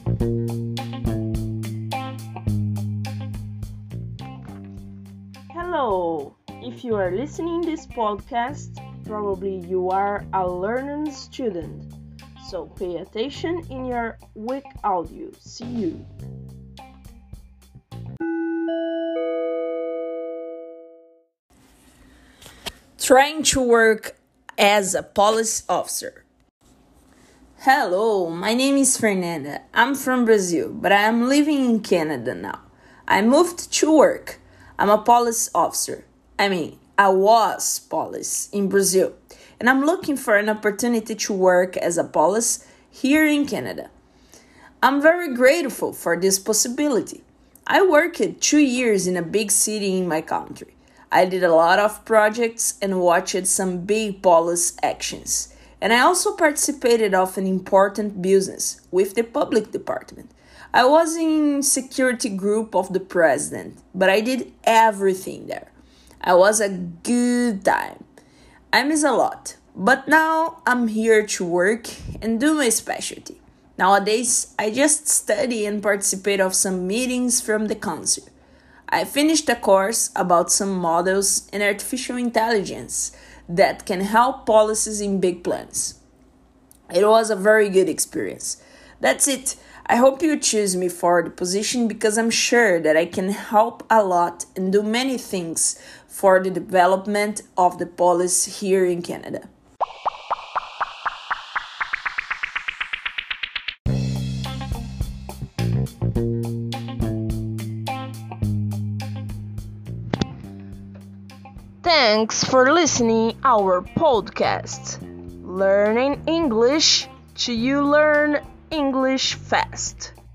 Hello! If you are listening this podcast, probably you are a learning student. So pay attention in your week audio. See you! Trying to work as a police officer. Hello, my name is Fernanda. I'm from Brazil, but I am living in Canada now. I moved to work. I'm a police officer. I was police in Brazil, and I'm looking for an opportunity to work as a police here in Canada. I'm very grateful for this possibility. I worked 2 years in a big city in my country. I did a lot of projects and watched some big police actions. And I also participated of an important business with the public department. I was in security group of the president, but I did everything there. I was a good time. I miss a lot, but now I'm here to work and do my specialty. Nowadays, I just study and participate of some meetings from the council. I finished a course about some models and artificial intelligence that can help policies in big plans. It was a very good experience. That's it. I hope you choose me for the position because I'm sure that I can help a lot and do many things for the development of the police here in Canada. Thanks for listening our podcast. Learning English till you learn English fast.